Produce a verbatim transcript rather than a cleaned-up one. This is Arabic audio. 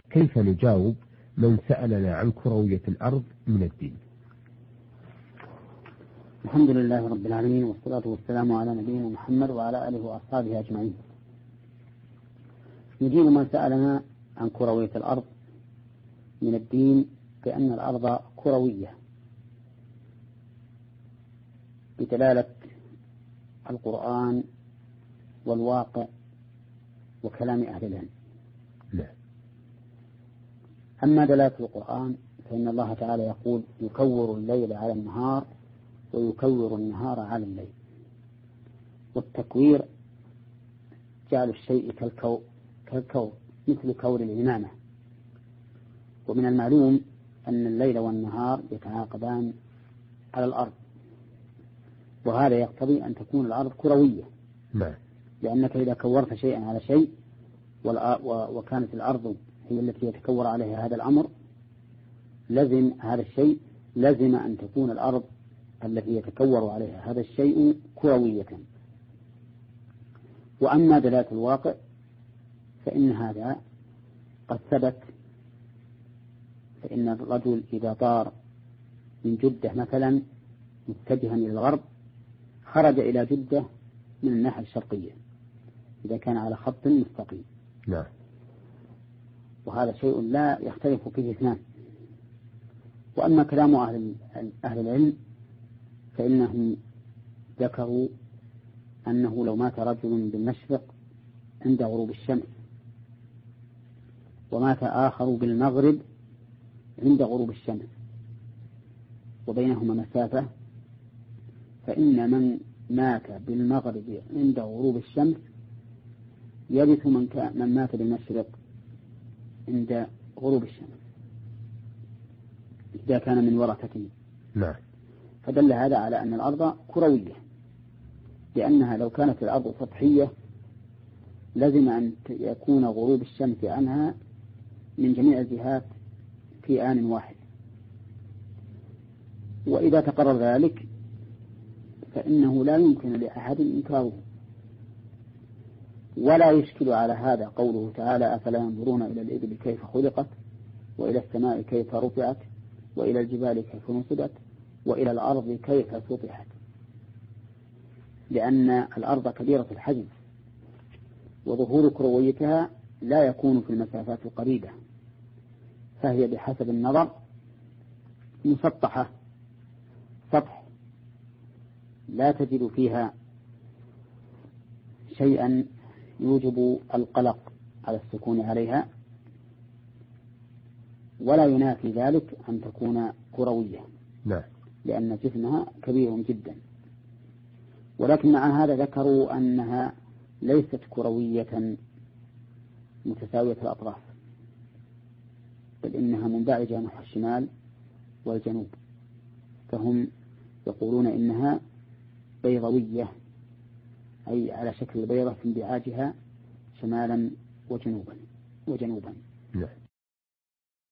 كيف نجاوب من سألنا عن كروية الأرض من الدين؟ الحمد لله رب العالمين، والصلاة والسلام على نبينا محمد وعلى آله وأصحابه أجمعين. نجيب من سألنا عن كروية الأرض من الدين بأن الأرض كروية بدلالة القرآن والواقع وكلام أهل العلم. لا. أما دلالة القرآن فإن الله تعالى يقول: يكور الليل على النهار ويكور النهار على الليل. والتكوير جعل الشيء كالكور كالكور مثل كور الإمامة. ومن المعلوم أن الليل والنهار يتعاقبان على الأرض، وهذا يقتضي أن تكون الأرض كروية. نعم. لأنك إذا كورت شيئا على شيء وكانت الأرض هي التي يتكور عليها هذا الأمر، لزم هذا الشيء لزم أن تكون الأرض التي يتكور عليها هذا الشيء كروية. وأما دلالة الواقع فإن هذا قد ثبت، فإن الرجل إذا طار من جدة مثلا متجها إلى الغرب خرج إلى جدة من الناحية الشرقية إذا كان على خط مستقيم. نعم. وهذا شيء لا يختلف فيه اثنان. وأما كلام أهل أهل العلم فإنهم ذكروا أنه لو مات رجل بالمشرق عند غروب الشمس ومات آخر بالمغرب عند غروب الشمس وبينهما مسافة، فإن من مات بالمغرب عند غروب الشمس يرث من, من مات بالمشرق عند غروب الشمس إذا كان من ورثته. نعم. فدل هذا على أن الأرض كروية، لأنها لو كانت الأرض سطحية لازم أن يكون غروب الشمس عنها من جميع الجهات في آن واحد. وإذا تقرر ذلك فإنه لا يمكن لأحد إنكاره. ولا يشكل على هذا قوله تعالى: أفلا ينظرون إلى الإبل كيف خلقت وإلى السماء كيف رفعت وإلى الجبال كيف نصبت وإلى الأرض كيف سطحت. لأن الأرض كبيرة الحجم، وظهور كرويتها لا يكون في المسافات القريبة، فهي بحسب النظر مسطحة سطح لا تجد فيها شيئا يوجب القلق على السكون عليها، ولا ينافي ذلك أن تكون كروية. نعم. لأن جسمها كبير جدا. ولكن مع هذا ذكروا أنها ليست كروية متساوية الأطراف، بل إنها منبعجة نحو الشمال والجنوب، فهم يقولون إنها بيضوية، أي على شكل البيضة في انبعاجها شمالا وجنوبا وجنوبا. نعم.